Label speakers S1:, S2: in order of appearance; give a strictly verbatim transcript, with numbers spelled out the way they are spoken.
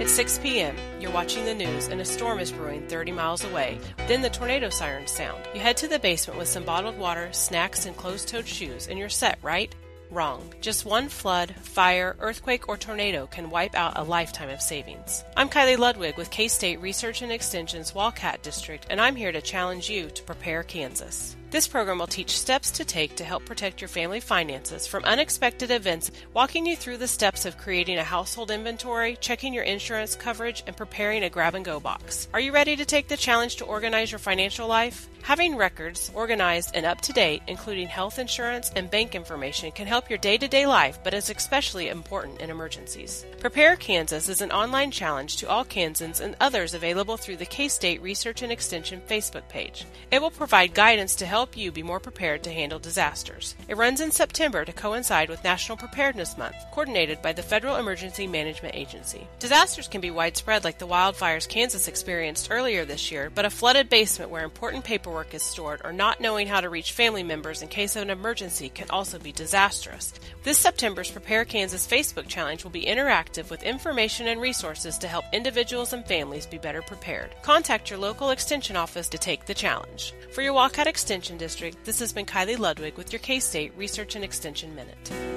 S1: It's six p.m. You're watching the news and a storm is brewing thirty miles away. Then the tornado sirens sound. You head to the basement with some bottled water, snacks, and closed-toed shoes, and you're set, right? Wrong. Just one flood, fire, earthquake, or tornado can wipe out a lifetime of savings. I'm Kylie Ludwig with K-State Research and Extension's Wildcat District, and I'm here to challenge you to prepare Kansas. This program will teach steps to take to help protect your family finances from unexpected events, walking you through the steps of creating a household inventory, checking your insurance coverage, and preparing a grab-and-go box. Are you ready to take the challenge to organize your financial life? Having records organized and up-to-date, including health insurance and bank information, can help your day-to-day life, but is especially important in emergencies. Prepare Kansas is an online challenge to all Kansans and others available through the K-State Research and Extension Facebook page. It will provide guidance to help you be more prepared to handle disasters. It runs in September to coincide with National Preparedness Month, coordinated by the Federal Emergency Management Agency. Disasters can be widespread like the wildfires Kansas experienced earlier this year, but a flooded basement where important paperwork is stored or not knowing how to reach family members in case of an emergency can also be disastrous. This September's Prepare Kansas Facebook challenge will be interactive with information and resources to help individuals and families be better prepared. Contact your local extension office to take the challenge. For your Wildcat Extension District, this has been Kylie Ludwig with your K-State Research and Extension Minute.